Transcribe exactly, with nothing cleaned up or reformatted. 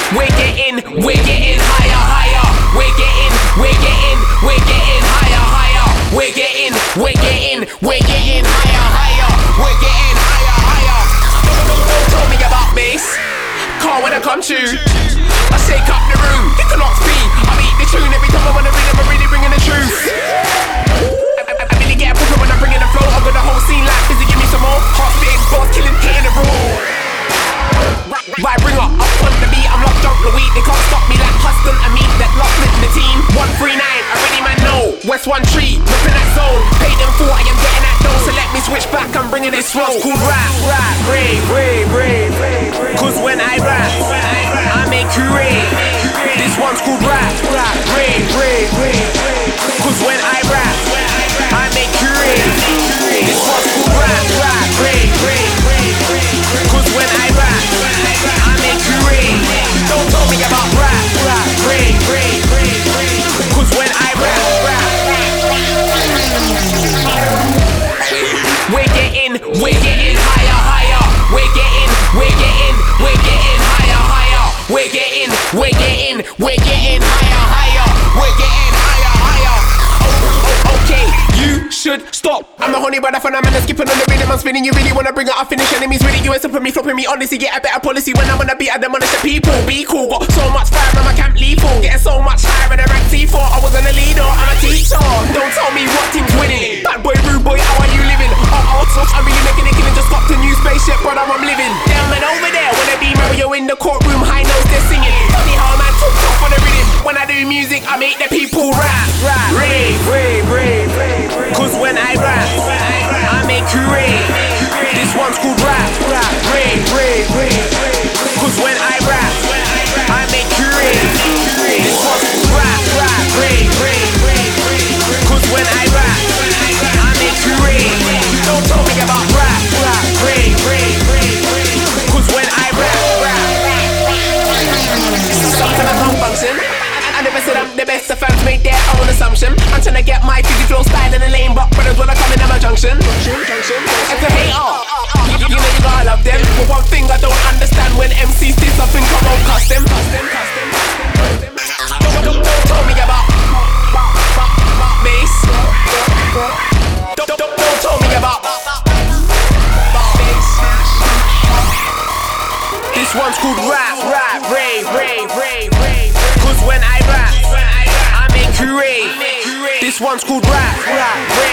we're getting, we're getting higher, higher. We're getting, we're getting, we're getting higher, higher. We're getting, we're getting, we're getting higher, higher. We're getting higher, higher. Don't, don't, don't tell me about bass. Car when I come to, I shake up the room. You cannot speak. I beat the tune every time I wanna ring. I'm really bringing the truth. I, I, I really get a problem when I'm bringing the flow. I've got the whole scene like busy. Give me some more. Heart spitting, bars killing, hitting the room. Right, bring up, up on the beat, I'm locked up the week. They can't stop me like Huston and me, that locked in the team. one three nine, I really man know. West one three, ripping that zone. Paid them for, I am getting that dough. So let me switch back, I'm bringing it slow. It's called rap, rap, rave, rave, rave. Cause when I rap, I make you rave. This one's called rap, rap, rave, rave, rave. Cause when I rap, I make you rave. This one's called rap, rap, rave, rave. Cause when I rap, I make you rave. Don't tell me about rap, rap, rave, rave, rave. Cause when I rap, rap, we're getting, we're getting higher, higher. We're getting, we're getting, we're getting higher, higher. We're getting, we're getting, we're getting higher, higher. We're getting higher, higher. Oh, oh, okay, you should stop. I'm the honey brother, and I'm skipping on the rhythm. I'm spinning. You really wanna bring it up, finish enemies with it. You ain't stopping me, flopping me. Honestly, get a better policy when I'm on the beat. I demolish the people. Be cool, got so much fire, man, I can't lethal. Getting so much higher than a rank T four. I wasn't a leader, I'm a teacher. Don't tell me what team's winning. Bad boy, rude boy, how are you living? Oh, oh, so I'm really making it, killing. Just got a new spaceship, brother, I'm living. Down man over there, when I be Mario in the courtroom, high notes they're singing. Funny how a man took off on the rhythm. When I do music, I make the people rap, rap, rave, rave, rave, rave. Cause when I rap, I make you rave. This one's called rap, rap, rave, rave, rave. Cause when I rap, I make you rave. This one's called rap, rap, rave, rave, rave. Cause when I rap, I make you rave. Don't tell me about rap, rap, rave, rave, rave. Cause when I rap, rap. Sometimes I can't function. I never said I'm the best, the fans made their own assumption. I'm trying to get my fizzy flow style in the lane, but brothers when I come in at my junction. It's a hater, you, you know you gotta love them. But one thing I don't understand when M Cs do something come on custom. Don't, don't, don't tell me about bass. Don't, don't, don't tell me about bass. This one's called rap, rap, rave, rave, rave, rave. Cause when I rap, I make you rave. This one's called rap, rap, rave.